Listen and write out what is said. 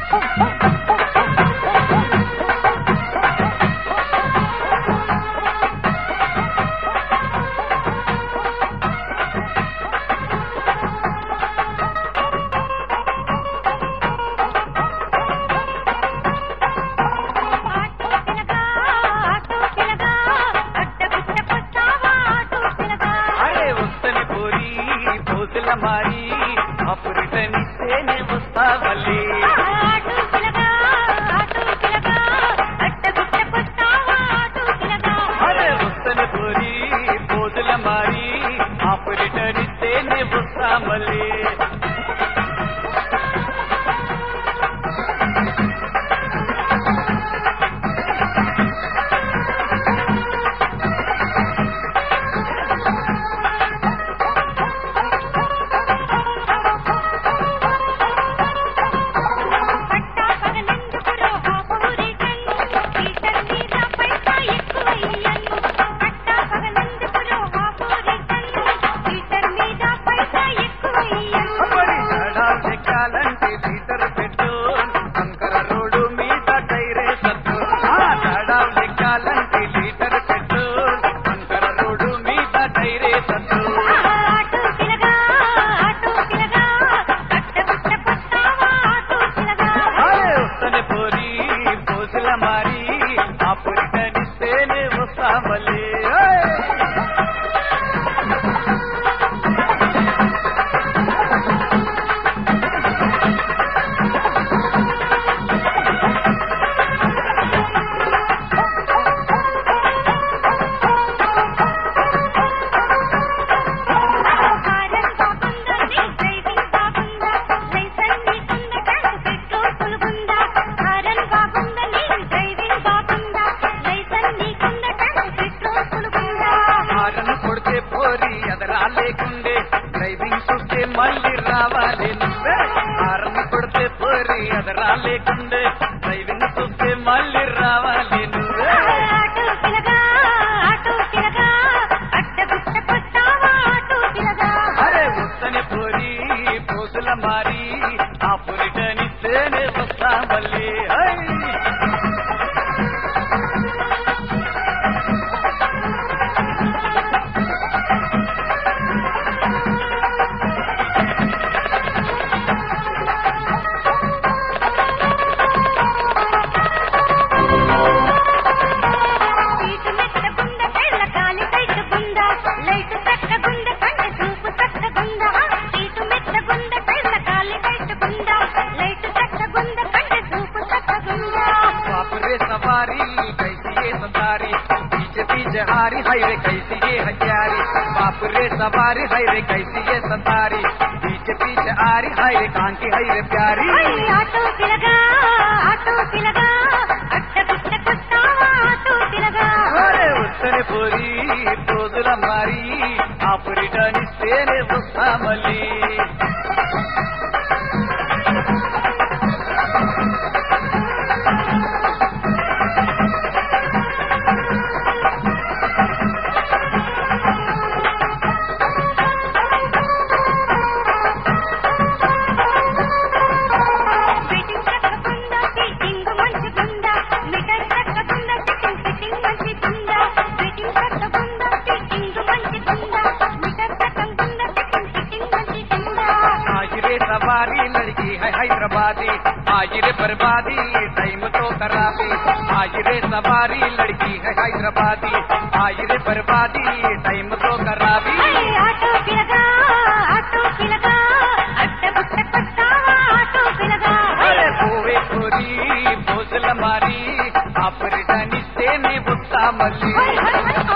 మారి అపురిటనిస్తేనే వస్తావలే అరే వస్తని పోరి పోదుల మారి అపురిటనిస్తేనే వస్తామలే లేకుండే డ్రైవింగ్ చూస్తే మళ్ళీ రావాలి నువ్వే హారన్ కొడితే పోరి అదరా లేకుండే డ్రైవింగ్ చూస్తే మళ్ళీ రావాలి నువ్వే అరే వస్తనే పోరి పోతుల మారి ఆ పురిటనిస్తేనే వస్తా మళ్ళీ सवारी कैसी ये सतारी पीछे पीछे हारी हाय रे कैसी ये हथियारी बाप रे सवारी हाय रे कैसी ये सतारी पीछे पीछे हारी हाय रे कान की हाय रे प्यारी आटो तिलगा आटो तिलगा अरे उतने पूरी पोजुल मारी आप रिटर्न इस्तेने वस्ता मली सवारी लड़की है हैदराबादी आज रे बर्बादी टाइम तो खराबी आज रे सवारी लड़की है हैदराबादी आज रे बर्बादी टाइम तो खराबी आटो तिलगा आटो तिलगा अरे पोवे पूरी भोसल मारी आप रिटर्न इस्तेने बुस्ता मल्ली